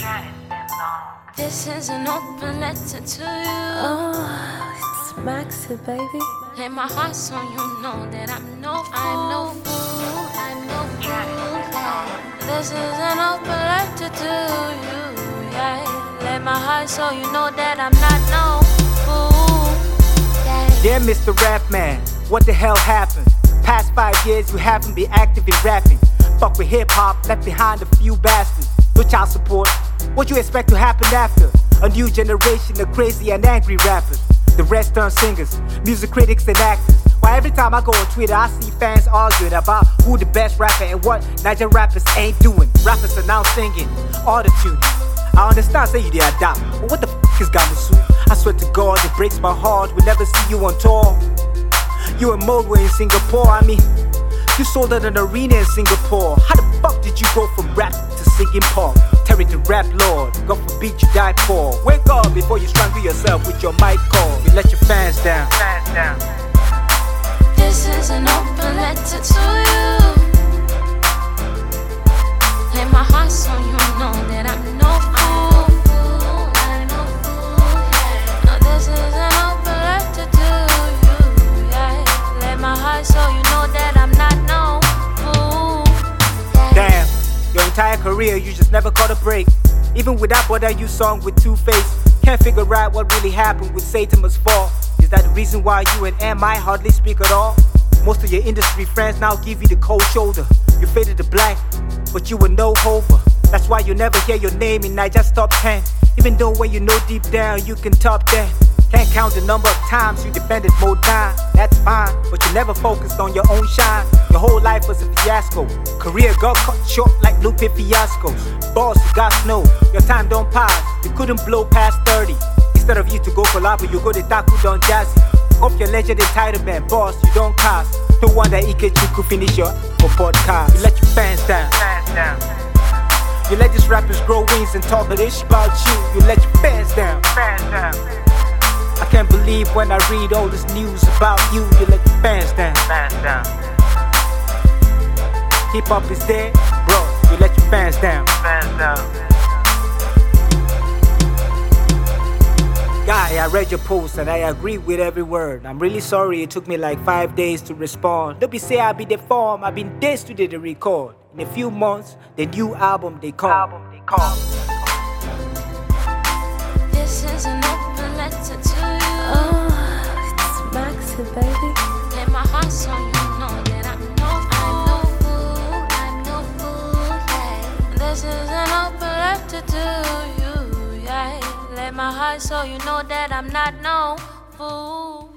This is an open letter to you. Oh, it's Maxi, baby. Lay my heart so you know that I'm no fool. This is an open letter to you. Yeah. Lay my heart so you know that I'm not no fool. Yeah. Dear Mr. Rap Man, what the hell happened? Past 5 years you haven't been active in rapping. Fuck with hip hop, left behind a few bastards. No child support. What you expect to happen after? A new generation of crazy and angry rappers. The rest turn singers, music critics and actors. Why every time I go on Twitter I see fans arguing about who the best rapper and what Nigerian rappers ain't doing. Rappers are now singing, auto-tuning. I understand say you did adapt, but what the f*** is Gamusu? I swear to God it breaks my heart, we'll never see you on tour. You and Moldway in Singapore, I mean, you sold out an arena in Singapore. How the fuck did you go from rap to singing pop? Terry the rap lord, God forbid you die poor. Wake up before you strangle yourself with your mic cord. You let your fans down. This is an open letter to you. Lay my heart so you know that I'm no fool. No, this is an open letter to you. Yeah. Lay my heart so you know that I'm not no fool. Damn, your entire career you just never caught a break. Even with that Brother You song with Two-Face, can't figure out what really happened with Satan Must Fall. Is that the reason why you and M.I hardly speak at all? Most of your industry friends now give you the cold shoulder. You faded to black, but you were no hover. That's why you never hear your name in Niger's top 10. Even though when you know deep down you can top that. Can't count the number of times you defended Mo Dime. That's fine, but you never focused on your own shine. Your whole life was a fiasco. Career got cut short like Lupe Fiasco. Boss, you got snow. Your time don't pass. You couldn't blow past 30. Instead of you to go collabo, you go to Taku Don Jazzy. Hope your legend entitlement, boss, you don't cast. No wonder Ikechu could finish your podcast. You let your fans down. You let these rappers grow wings and talk this about you. You let your fans down. I can't believe when I read all this news about you. You let your fans down. Hip hop is dead, bro. You let your fans down. Guy, I read your post and I agree with every word. I'm really sorry it took me like 5 days to respond. Don't be say I be the form, I've been days to the record. In a few months, the new album they call. This is an open letter to you. Oh, it's Maxi, baby. Lay my heart so you know that I'm no fool. Yeah. This is an open letter to you. Yeah. Lay my heart so you know that I'm not no fool.